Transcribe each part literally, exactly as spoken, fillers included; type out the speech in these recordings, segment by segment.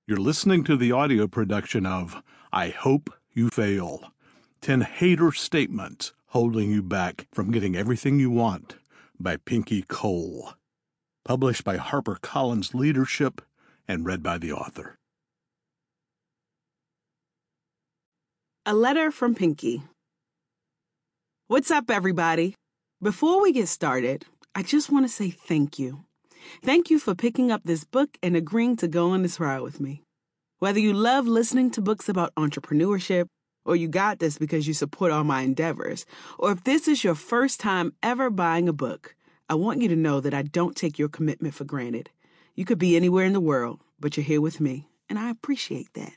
You're listening to the audio production of I Hope You Fail. Ten Hater Statements Holding You Back from Getting Everything You Want by Pinky Cole. Published by HarperCollins Leadership and read by the author. A letter from Pinky. What's up, everybody? Before we get started, I just want to say thank you. Thank you for picking up this book and agreeing to go on this ride with me. Whether you love listening to books about entrepreneurship, or you got this because you support all my endeavors, or if this is your first time ever buying a book, I want you to know that I don't take your commitment for granted. You could be anywhere in the world, but you're here with me, and I appreciate that.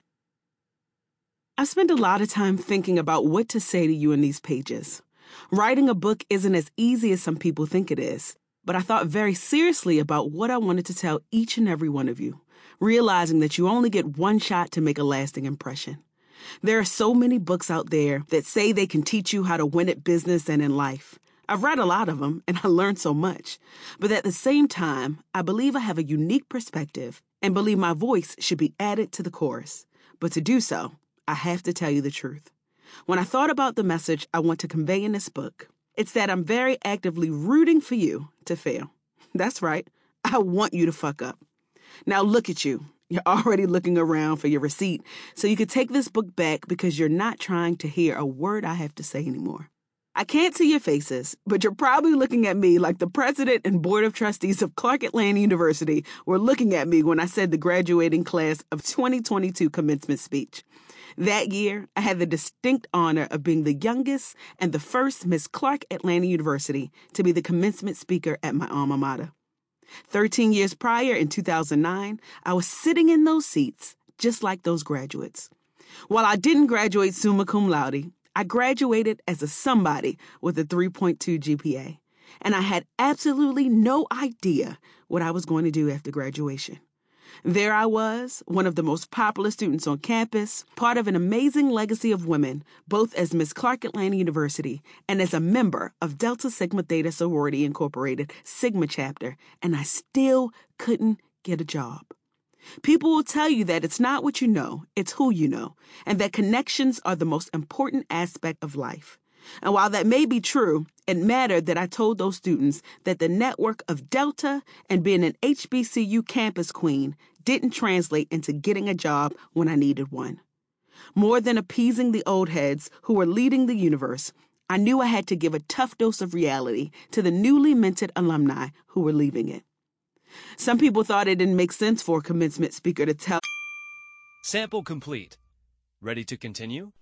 I spend a lot of time thinking about what to say to you in these pages. Writing a book isn't as easy as some people think it is, but I thought very seriously about what I wanted to tell each and every one of you, realizing that you only get one shot to make a lasting impression. There are so many books out there that say they can teach you how to win at business and in life. I've read a lot of them, and I learned so much. But at the same time, I believe I have a unique perspective and believe my voice should be added to the chorus. But to do so, I have to tell you the truth. When I thought about the message I want to convey in this book, it's that I'm very actively rooting for you to fail. That's right. I want you to fuck up. Now look at you. You're already looking around for your receipt, so you could take this book back because you're not trying to hear a word I have to say anymore. I can't see your faces, but you're probably looking at me like the president and board of trustees of Clark Atlanta University were looking at me when I said the graduating class of twenty twenty-two commencement speech. That year, I had the distinct honor of being the youngest and the first Miss Clark Atlanta University to be the commencement speaker at my alma mater. Thirteen years prior, in two thousand nine, I was sitting in those seats, just like those graduates. While I didn't graduate summa cum laude, I graduated as a somebody with a three point two G P A, and I had absolutely no idea what I was going to do after graduation. There I was, one of the most popular students on campus, part of an amazing legacy of women, both as Miss Clark Atlanta University and as a member of Delta Sigma Theta Sorority Incorporated Sigma chapter, and I still couldn't get a job. People will tell you that it's not what you know, it's who you know, and that connections are the most important aspect of life. And while that may be true, it mattered that I told those students that the network of Delta and being an H B C U campus queen didn't translate into getting a job when I needed one. More than appeasing the old heads who were leading the universe, I knew I had to give a tough dose of reality to the newly minted alumni who were leaving it. Some people thought it didn't make sense for a commencement speaker to tell. Sample complete. Ready to continue?